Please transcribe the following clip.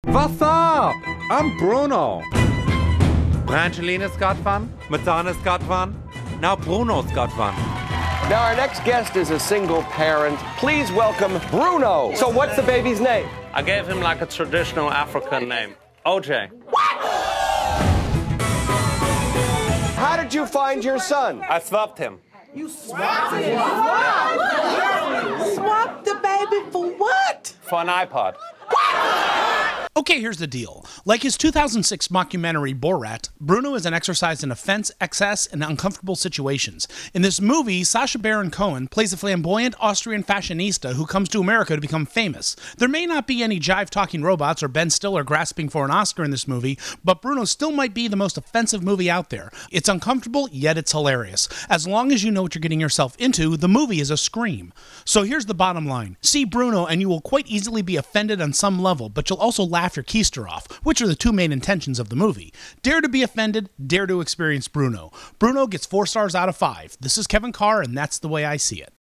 What's up? I'm Bruno. Brangelina's got one, Madonna's got one, now Bruno's got one. Now our next guest is a single parent. Please welcome Bruno. So what's the baby's name? I gave him like a traditional African name. OJ. What? How did you find your son? I swapped him. You swapped him? Swapped the baby for what? For an iPod. Okay, here's the deal. Like his 2006 mockumentary Borat, Bruno is an exercise in offense, excess, and uncomfortable situations. In this movie, Sacha Baron Cohen plays a flamboyant Austrian fashionista who comes to America to become famous. There may not be any jive-talking robots or Ben Stiller grasping for an Oscar in this movie, but Bruno still might be the most offensive movie out there. It's uncomfortable, yet it's hilarious. As long as you know what you're getting yourself into, the movie is a scream. So here's the bottom line. See Bruno and you will quite easily be offended on some level, but you'll also laugh your keister off, which are the two main intentions of the movie. Dare to be offended, dare to experience Bruno. Bruno gets 4 stars out of 5. This is Kevin Carr, and that's the way I see it.